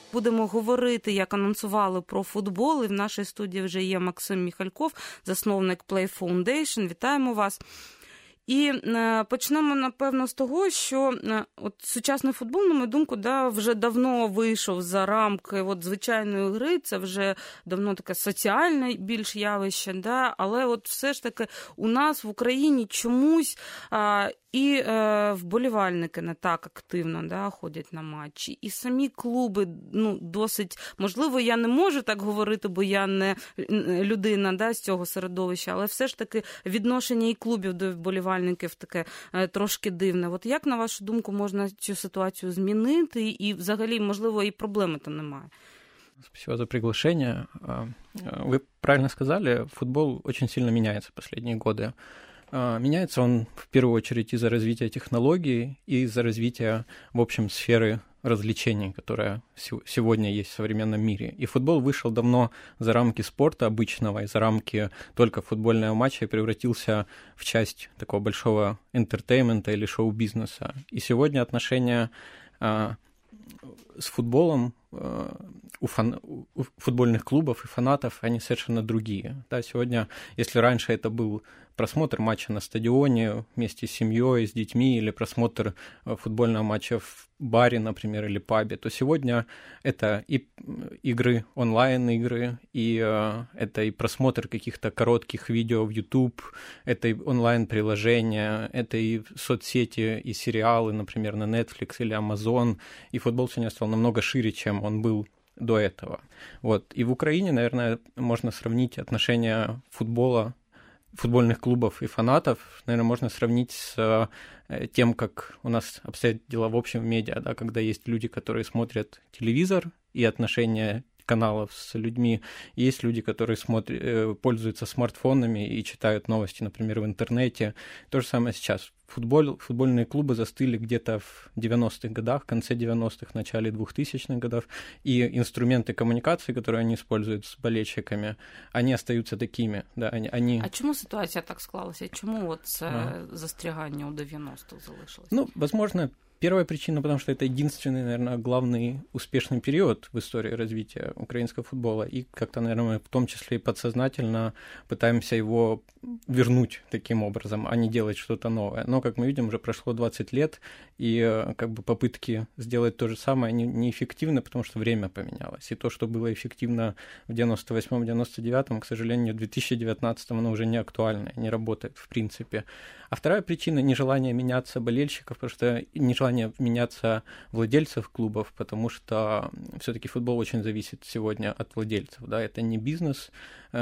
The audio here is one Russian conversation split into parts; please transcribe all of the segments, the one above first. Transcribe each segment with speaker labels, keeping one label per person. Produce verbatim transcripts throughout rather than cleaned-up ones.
Speaker 1: будемо говорити, як анонсували, про футбол. І в нашій студії вже є Максим Міхальков, засновник Play Foundation. Вітаємо вас. І почнемо, напевно, з того, що от сучасний футбол, на мою думку, да, вже давно вийшов за рамки от звичайної гри, це вже давно таке соціальне більш явище, да, але от все ж таки у нас в Україні чомусь а, і е, вболівальники не так активно, да, ходять на матчі, і самі клуби, ну, досить, можливо, я не можу так говорити, бо я не людина, да, з цього середовища, але все ж таки відношення і клубів до вболівальників таке е, трошки дивне. От як, на вашу думку, можна цю ситуацію змінити, і взагалі, можливо, і проблеми-то немає?
Speaker 2: Спасибо за приглашение. Вы правильно сказали, футбол очень сильно меняется в последние годы. Меняется он в первую очередь из-за развития технологий и из-за развития, в общем, сферы развлечений, которая сегодня есть в современном мире. И футбол вышел давно за рамки спорта обычного, и за рамки только футбольного матча и превратился в часть такого большого энтертеймента или шоу-бизнеса. И сегодня отношения а, с футболом а, у, фан... у футбольных клубов и фанатов, они совершенно другие. Да, сегодня, если раньше это был просмотр матча на стадионе вместе с семьей, с детьми, или просмотр футбольного матча в баре, например, или пабе, то сегодня это и игры, онлайн-игры, и э, это и просмотр каких-то коротких видео в YouTube, это и онлайн-приложения, это и соцсети, и сериалы, например, на Netflix или Amazon, и футбол сегодня стал намного шире, чем он был до этого. Вот. И в Украине, наверное, можно сравнить отношения футбола, футбольных клубов и фанатов, наверное, можно сравнить с тем, как у нас обстоят дела в общем в медиа, да, когда есть люди, которые смотрят телевизор, и отношения каналов с людьми, и есть люди, которые смотрят, пользуются смартфонами и читают новости, например, в интернете. То же самое сейчас. Футбол, футбольные клубы застыли где-то в девяностых годах, в конце девяностых, начале двухтысячных годов, и инструменты коммуникации, которые они используют с болельщиками, они остаются такими. Да, они, они...
Speaker 1: А чому ситуація так склалася? Чому от це а. застрягання у девяностых залишилось?
Speaker 2: Ну, возможно, первая причина, потому что это единственный, наверное, главный успешный период в истории развития украинского футбола, и как-то, наверное, мы в том числе и подсознательно пытаемся его вернуть таким образом, а не делать что-то новое. Но, как мы видим, уже прошло двадцать лет, и как бы попытки сделать то же самое не, неэффективны, потому что время поменялось. И то, что было эффективно в девяносто восьмом — девяносто девятом, к сожалению, в две тысячи девятнадцатом оно уже не актуально, не работает в принципе. А вторая причина — нежелание меняться болельщиков, потому что нежелание меняться владельцев клубов, потому что все-таки футбол очень зависит сегодня от владельцев. Да? Это не бизнес,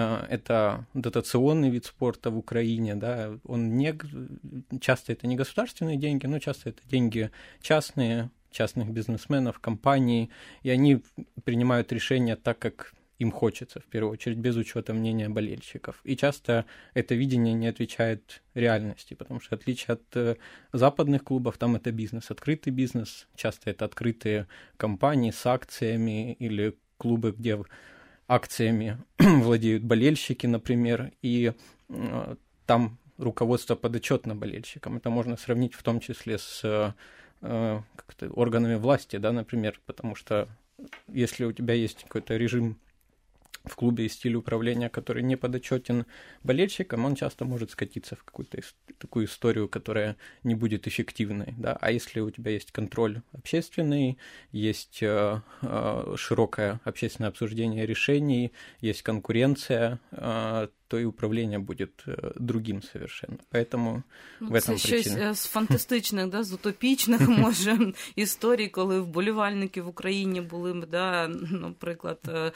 Speaker 2: это дотационный вид спорта в Украине. Да? Он не, часто это не государственные деньги, но часто это деньги частные, частных бизнесменов, компаний, и они принимают решения так, как им хочется, в первую очередь, без учета мнения болельщиков. И часто это видение не отвечает реальности, потому что в отличие от э, западных клубов, там это бизнес, открытый бизнес, часто это открытые компании с акциями или клубы, где акциями владеют болельщики, например, и э, там руководство подотчетно болельщикам. Это можно сравнить в том числе с э, как-то органами власти, да, например, потому что если у тебя есть какой-то режим в клубе и стиль управления, который не подотчетен болельщикам, он часто может скатиться в какую-то такую историю, которая не будет эффективной. Да? А если у тебя есть контроль общественный, есть э, э, широкое общественное обсуждение решений, есть конкуренция, э, то и управління буде другим совершенно. Поэтому
Speaker 1: ну,
Speaker 2: в этом причина.
Speaker 1: Це щось з фантастичних, да, з утопічних, може, історій, коли вболівальники в Україні були, да, наприклад,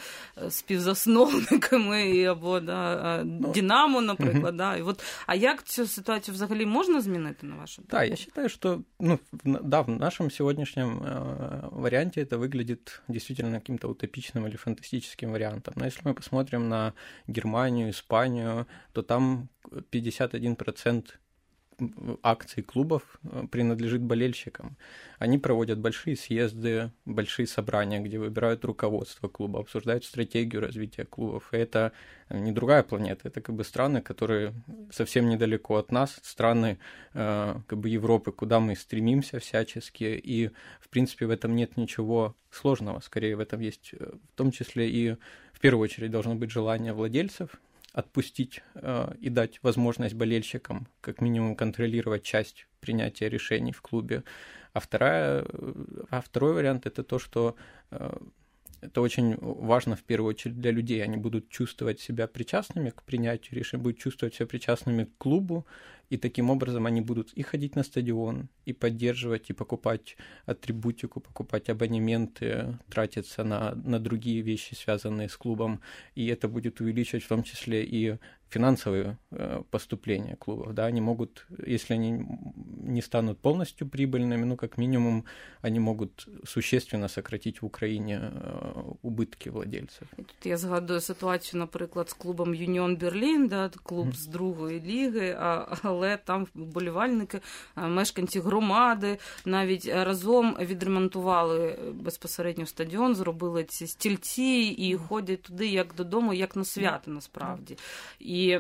Speaker 1: співзасновниками або да, ну, Динамо, наприклад. Угу. Да. І от, а як цю ситуацію взагалі можна змінити, на вашу думку?
Speaker 2: Да, я считаю, что ну, да, в нашем сегодняшнем э, варианте это выглядит действительно каким-то утопичным или фантастическим вариантом. Но если мы посмотрим на Германию, Испанию, то там пятьдесят один процент акций клубов принадлежит болельщикам. Они проводят большие съезды, большие собрания, где выбирают руководство клуба, обсуждают стратегию развития клубов. И это не другая планета, это как бы страны, которые совсем недалеко от нас, страны как бы Европы, куда мы стремимся всячески. И, в принципе, в этом нет ничего сложного. Скорее, в этом есть в том числе и, в первую очередь, должно быть желание владельцев отпустить э, и дать возможность болельщикам как минимум контролировать часть принятия решений в клубе. А, вторая, а второй вариант – это то, что э, это очень важно в первую очередь для людей. Они будут чувствовать себя причастными к принятию решений, будут чувствовать себя причастными к клубу, и таким образом они будут и ходить на стадион, и поддерживать, и покупать атрибутику, покупать абонементы, тратиться на, на другие вещи, связанные с клубом. И это будет увеличивать в том числе и финансовые э, поступления клубов. Да? Они могут, если они не станут полностью прибыльными, ну, как минимум, они могут существенно сократить в Україні э, убытки владельців.
Speaker 1: І тут я згадую ситуацію, наприклад, з клубом Юніон Берлін, да, клуб mm. з другої ліги, а, але там вболівальники, мешканці громади навіть разом відремонтували безпосередньо стадіон, зробили ці стільці і ходять туди як додому, як на свято насправді. І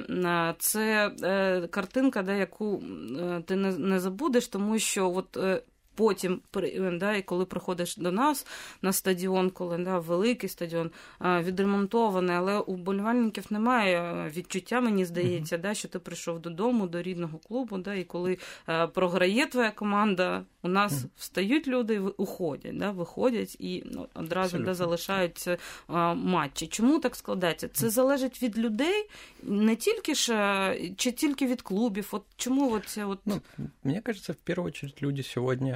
Speaker 1: це картинка, да, яку ти не, не забудеш, тому що от потім, да, і коли приходиш до нас на стадіон, коли да, великий стадіон відремонтований, але у вболівальників немає відчуття, мені здається, mm-hmm. да, що ти прийшов додому, до рідного клубу, да, і коли програє твоя команда, у нас mm-hmm. встають люди і уходять, да, виходять і ну, одразу да, залишаються а, матчі. Чому так складається? Це mm-hmm. залежить від людей, не тільки ж, чи тільки від клубів? От чому от це от...
Speaker 2: Ну, мені кажется, в першу очередь люди сьогодні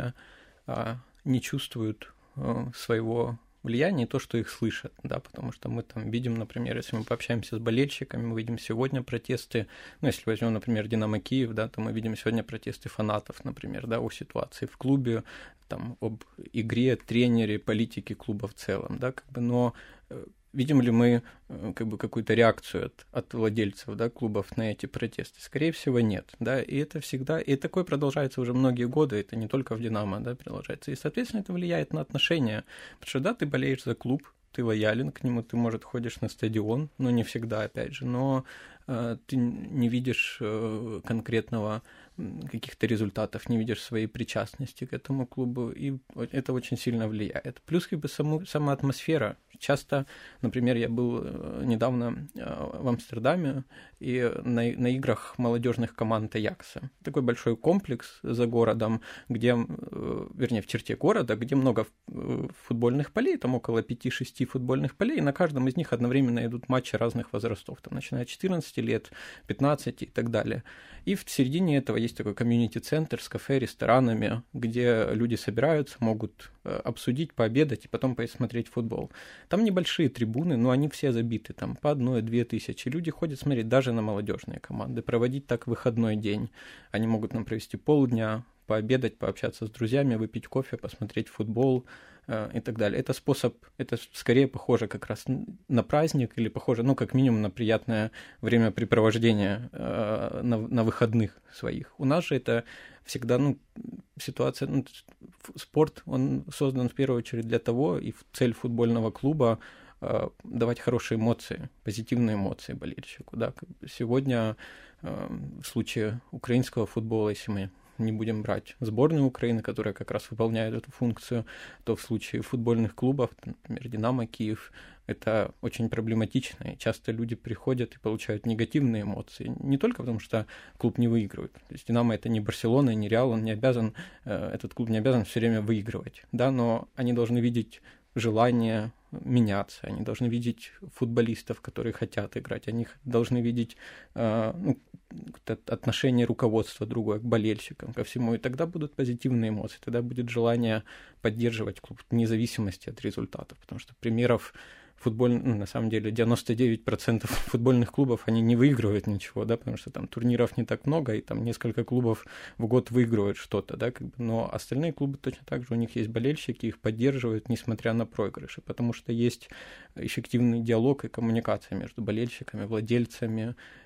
Speaker 2: а, не чувствуют а, своего влияния, то, что их слышат, да, потому что мы там видим, например, если мы пообщаемся с болельщиками, мы видим сегодня протесты, ну, если возьмем, например, Динамо Киев, да, то мы видим сегодня протесты фанатов, например, да, о ситуации в клубе, там, об игре, тренере, политике клуба в целом, да, как бы, но видим ли мы как бы какую-то реакцию от, от владельцев, да, клубов на эти протесты? Скорее всего, нет, да, и это всегда, и такое продолжается уже многие годы, это не только в «Динамо», да, продолжается, и, соответственно, это влияет на отношения, потому что, да, ты болеешь за клуб, ты лоялен к нему, ты, может, ходишь на стадион, но не всегда, опять же, но э, ты не видишь э, конкретного каких-то результатов, не видишь своей причастности к этому клубу, и это очень сильно влияет. Плюс как бы саму, сама атмосфера. Часто, например, я был недавно в Амстердаме и на, на играх молодежных команд Аякса. Такой большой комплекс за городом, где, вернее, в черте города, где много футбольных полей, там около пяти-шести футбольных полей, и на каждом из них одновременно идут матчи разных возрастов, там, начиная от четырнадцати лет, пятнадцати и так далее. И в середине этого есть такой комьюнити-центр с кафе, ресторанами, где люди собираются, могут обсудить, пообедать и потом посмотреть футбол. Там небольшие трибуны, но они все забиты, там по одной-две тысячи. Люди ходят смотреть даже на молодежные команды, проводить так выходной день. Они могут нам провести полдня, пообедать, пообщаться с друзьями, выпить кофе, посмотреть футбол э, и так далее. Это способ, это скорее похоже как раз на праздник или похоже, ну, как минимум, на приятное времяпрепровождение э, на, на выходных своих. У нас же это всегда, ну, ситуация, ну, спорт, он создан в первую очередь для того, и цель футбольного клуба э, давать хорошие эмоции, позитивные эмоции болельщику. Да. Сегодня э, в случае украинского футбола, если мы не будем брать сборную Украины, которая как раз выполняет эту функцию, то в случае футбольных клубов, например, «Динамо Киев», это очень проблематично, и часто люди приходят и получают негативные эмоции, не только потому, что клуб не выигрывает. То есть «Динамо» — это не Барселона, не Реал, он не обязан, этот клуб не обязан все время выигрывать, да, но они должны видеть желание меняться, они должны видеть футболистов, которые хотят играть, они должны видеть э, ну, отношение руководства другое к болельщикам, ко всему, и тогда будут позитивные эмоции, тогда будет желание поддерживать клуб вне зависимости от результатов, потому что примеров футбольных, ну, на самом деле, девяносто девять процентов футбольных клубов, они не выигрывают ничего, да, потому что там турниров не так много, и там несколько клубов в год выигрывают что-то, да, как бы, но остальные клубы точно так же, у них есть болельщики, их поддерживают, несмотря на проигрыши, потому что есть эффективный диалог и коммуникация между болельщиками, владельцами,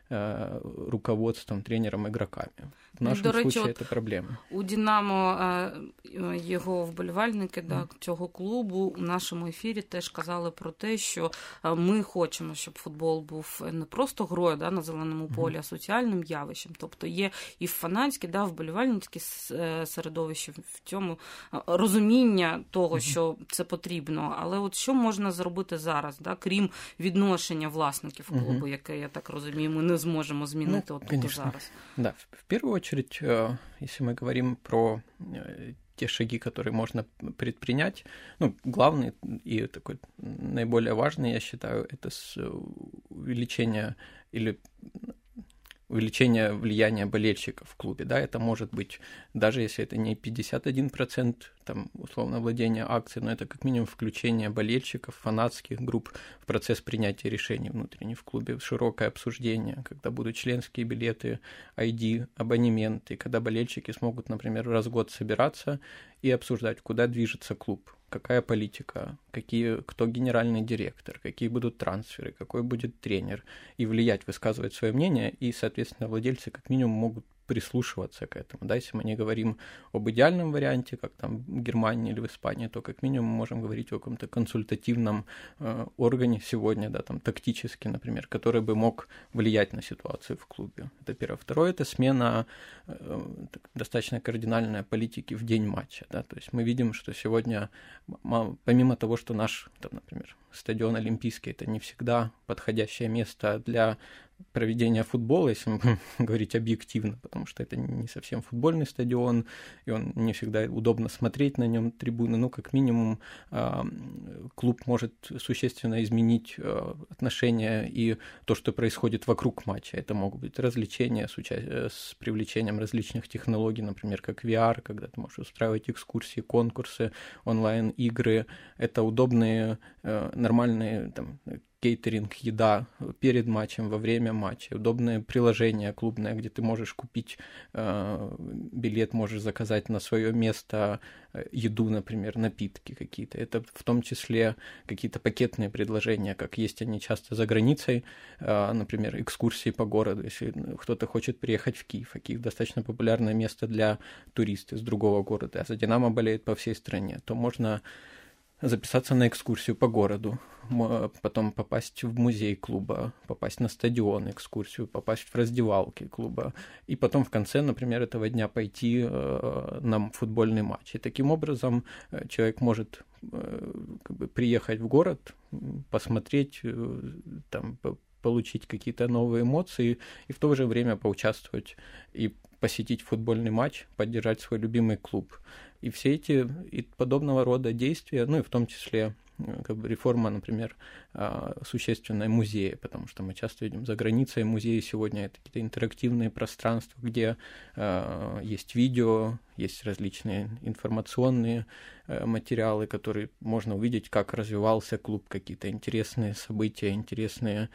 Speaker 2: э, руководством, тренером, игроками. В нашому
Speaker 1: До речі,
Speaker 2: случае це проблема.
Speaker 1: У Динамо його вболівальники да, цього клубу у нашому ефірі теж казали про те, що ми хочемо, щоб футбол був не просто грою да, на зеленому полі, а соціальним явищем. Тобто є і фанатське, да, вболівальницьке середовище в цьому розуміння того, що це потрібно. Але от що можна зробити зараз, да, крім відношення власників клубу, угу. яке, я так розумію, ми не зможемо змінити ну, от тут зараз?
Speaker 2: Да, в первую очередь, если мы говорим про те шаги, которые можно предпринять, ну, главный и такой наиболее важный, я считаю, это увеличение или увеличение влияния болельщиков в клубе, да, это может быть, даже если это не пятьдесят один процент, там, условно, владения акцией, но это как минимум включение болельщиков, фанатских групп в процесс принятия решений внутренних в клубе, широкое обсуждение, когда будут членские билеты, ай ди, абонементы, когда болельщики смогут, например, раз в год собираться и обсуждать, куда движется клуб, какая политика, какие, кто генеральный директор, какие будут трансферы, какой будет тренер, и влиять, высказывать свое мнение, и, соответственно, владельцы как минимум могут прислушиваться к этому. Да, если мы не говорим об идеальном варианте, как там в Германии или в Испании, то как минимум мы можем говорить о каком-то консультативном э, органе сегодня, да, там тактически, например, который бы мог влиять на ситуацию в клубе. Это первое. Второе – это смена э, достаточно кардинальной политики в день матча. Да, то есть мы видим, что сегодня, помимо того, что наш, там, например, стадион Олимпийский – это не всегда подходящее место для проведения футбола, если мы будем говорить объективно, потому что это не совсем футбольный стадион, и он не всегда удобно смотреть на нем трибуны, но как минимум клуб может существенно изменить отношения и то, что происходит вокруг матча. Это могут быть развлечения с, уча... с привлечением различных технологий, например, как ви ар, когда ты можешь устраивать экскурсии, конкурсы, онлайн-игры. Это удобные, нормальные там, кейтеринг, еда перед матчем, во время матча, удобное приложение клубное, где ты можешь купить э, билет, можешь заказать на свое место еду, например, напитки какие-то. Это в том числе какие-то пакетные предложения, как есть они часто за границей, э, например, экскурсии по городу, если кто-то хочет приехать в Киев, а Киев достаточно популярное место для туристов из другого города, а за «Динамо» болеет по всей стране, то можно записаться на экскурсию по городу, потом попасть в музей клуба, попасть на стадион экскурсию, попасть в раздевалки клуба, и потом в конце, например, этого дня пойти на футбольный матч. И таким образом человек может как бы приехать в город, посмотреть, там, получить какие-то новые эмоции и в то же время поучаствовать и посетить футбольный матч, поддержать свой любимый клуб. И все эти и подобного рода действия, ну и в том числе как бы реформа, например, существенная музея, потому что мы часто видим за границей музеи сегодня это какие-то интерактивные пространства, где есть видео, есть различные информационные материалы, которые можно увидеть, как развивался клуб, какие-то интересные события, интересные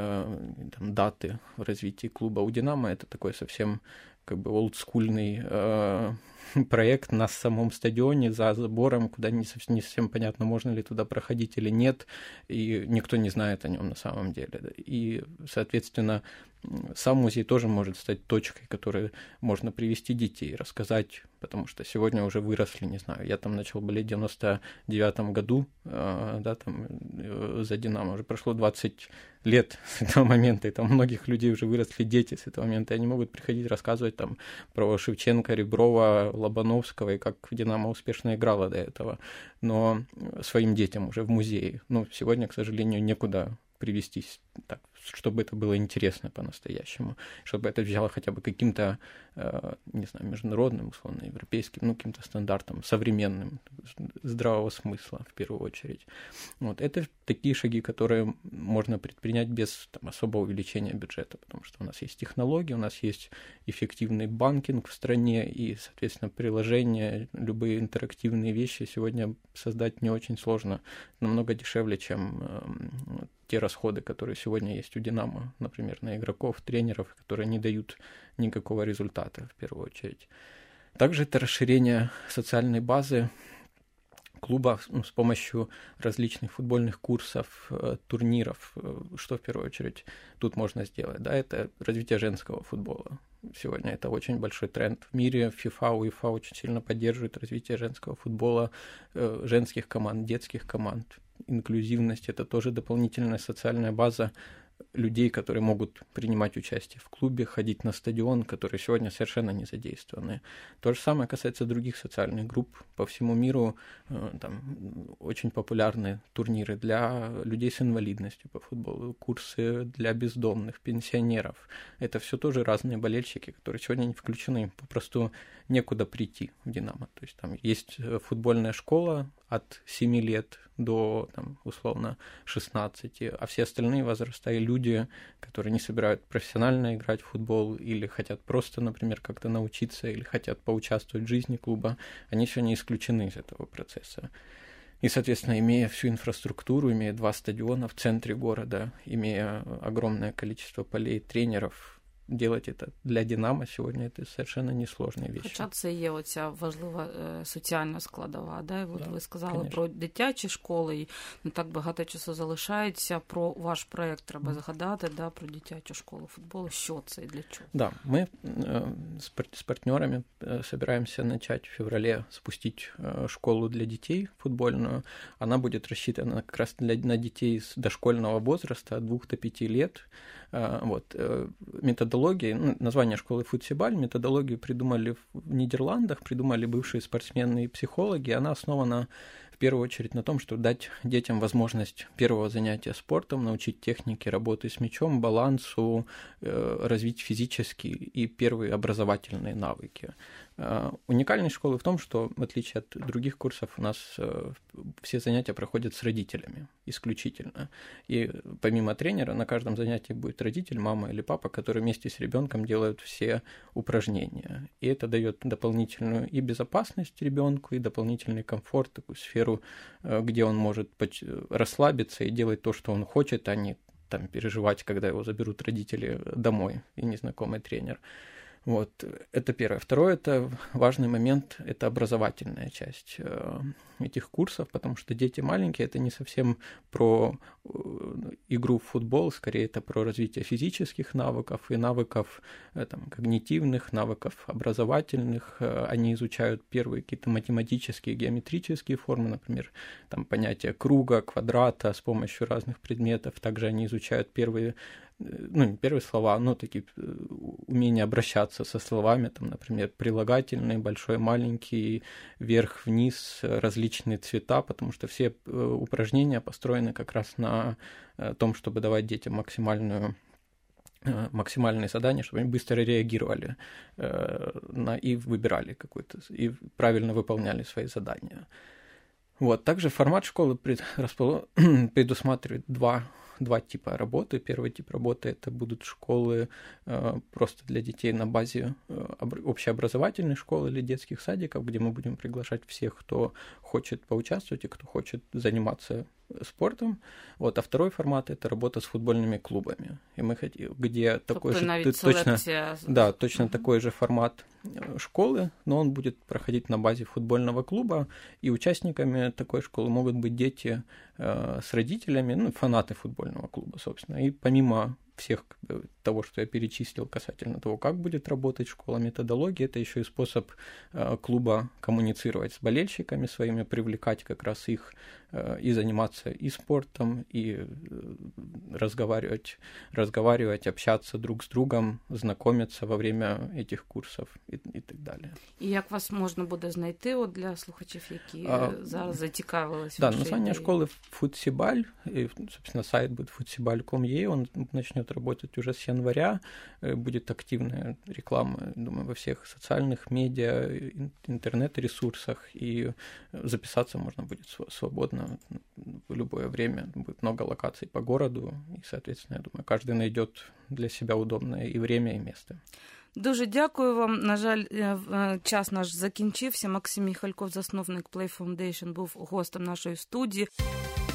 Speaker 2: там, даты в развитии клуба. У «Динамо» это такой совсем как бы олдскульный э, проект на самом стадионе за забором, куда не совсем, не совсем понятно, можно ли туда проходить или нет, и никто не знает о нем на самом деле. И, соответственно, сам музей тоже может стать точкой, которой можно привести детей, рассказать, потому что сегодня уже выросли, не знаю, я там начал болеть в девяносто девятом году, э, да, там э, за «Динамо», уже прошло двадцать лет с этого момента, и там у многих людей уже выросли дети с этого момента, и они могут приходить рассказывать там про Шевченко, Реброва, Лобановского, и как «Динамо» успешно играла до этого, но своим детям уже в музее. Ну, сегодня, к сожалению, некуда привестись так, чтобы это было интересно по-настоящему, чтобы это взяло хотя бы каким-то, э, не знаю, международным, условно, европейским, ну, каким-то стандартом, современным, здравого смысла в первую очередь. Вот. Это такие шаги, которые можно предпринять без там, особого увеличения бюджета, потому что у нас есть технологии, у нас есть эффективный банкинг в стране, и, соответственно, приложения, любые интерактивные вещи сегодня создать не очень сложно, намного дешевле, чем э, те расходы, которые сегодня есть у «Динамо», например, на игроков, тренеров, которые не дают никакого результата в первую очередь. Также это расширение социальной базы клуба ну, с помощью различных футбольных курсов, турниров. Что в первую очередь тут можно сделать? Да, это развитие женского футбола. Сегодня это очень большой тренд в мире. ФИФА, УЕФА очень сильно поддерживают развитие женского футбола, женских команд, детских команд. Инклюзивность – это тоже дополнительная социальная база людей, которые могут принимать участие в клубе, ходить на стадион, которые сегодня совершенно не задействованы. То же самое касается других социальных групп. По всему миру там очень популярны турниры для людей с инвалидностью по футболу, курсы для бездомных, пенсионеров. Это все тоже разные болельщики, которые сегодня не включены, попросту некуда прийти в «Динамо». То есть там есть футбольная школа от семи лет до, там, условно, шестнадцати, а все остальные возраста и люди, которые не собирают профессионально играть в футбол или хотят просто, например, как-то научиться или хотят поучаствовать в жизни клуба, они сегодня исключены из этого процесса. И, соответственно, имея всю инфраструктуру, имея два стадиона в центре города, имея огромное количество полей, тренеров, делать это для «Динамо» сьогодні це совершенно несложні речі.
Speaker 1: Хоча це є оця важлива е, соціальна складова. Да? І от
Speaker 2: да,
Speaker 1: ви сказали
Speaker 2: конечно.
Speaker 1: Про дитячі школи, і не так багато часу залишається. Про ваш проєкт треба mm. згадати, да? Про дитячу школу футболу. Що це і для чого?
Speaker 2: Да, мы э, с, с партнерами э, собираемся начать в феврале спустить э, школу для детей футбольную. Она будет рассчитана как раз для, на детей с дошкольного возраста от двух до пяти лет. Э, вот, э, методологии, ну, название школы «Футсибаль», методологию придумали в Нидерландах, придумали бывшие спортсмены и психологи. Она основана в первую очередь на том, чтобы дать детям возможность первого занятия спортом, научить технике работы с мячом, балансу, э, развить физические и первые образовательные навыки. Э, уникальность школы в том, что, в отличие от других курсов, у нас э, все занятия проходят с родителями исключительно. И помимо тренера на каждом занятии будет родитель, мама или папа, которые вместе с ребенком делают все упражнения. И это дает дополнительную и безопасность ребенку, и дополнительный комфорт, такую сферу, где он может расслабиться и делать то, что он хочет, а не там, переживать, когда его заберут родители домой и незнакомый тренер. Вот, это первое. Второе, это важный момент, это образовательная часть этих курсов, потому что дети маленькие, это не совсем про игру в футбол, скорее это про развитие физических навыков и навыков там, когнитивных, навыков образовательных. Они изучают первые какие-то математические, геометрические формы, например, там, понятие круга, квадрата с помощью разных предметов. Также они изучают первые ну, не первые слова, но такие умения обращаться со словами, там, например, прилагательные, большой, маленький, вверх, вниз, различные цвета, потому что все упражнения построены как раз на том, чтобы давать детям максимальную максимальные задания, чтобы они быстро реагировали э, на, и выбирали какой-то, и правильно выполняли свои задания. Вот. Также формат школы пред, располож... предусматривает два два типа работы. Первый тип работы это будут школы э, просто для детей на базе э, общеобразовательной школы или детских садиков, где мы будем приглашать всех, кто хочет поучаствовать и кто хочет заниматься спортом. Вот, а второй формат это работа с футбольными клубами. И мы хотим, где такой же точно, да, точно uh-huh. такой же формат школы, но он будет проходить на базе футбольного клуба, и участниками такой школы могут быть дети э, с родителями, ну, фанаты футбольного клуба, собственно. И помимо всех того, что я перечислил касательно того, как будет работать школа, методология, это еще и способ э, клуба коммуницировать с болельщиками своими, привлекать как раз их э, и заниматься и спортом, и э, разговаривать, разговаривать, общаться друг с другом, знакомиться во время этих курсов и, и так далі.
Speaker 1: І як вас можна буде знайти от для слухачів, які а, зараз зацікавились?
Speaker 2: Да, название школы «Футсибаль», и, собственно, сайт будет футсибаль точка ком точка ю а, он начнет работать уже с января, будет активная реклама, думаю, во всех социальных медиа, интернет-ресурсах, и записаться можно будет свободно в любое время, будет много локаций по городу, и, соответственно, я думаю, каждый найдет для себя удобное и время, и место.
Speaker 1: Дуже дякую вам. На жаль, час наш закінчився. Максим Міхальков, засновник Play Foundation, був гостем нашої студії.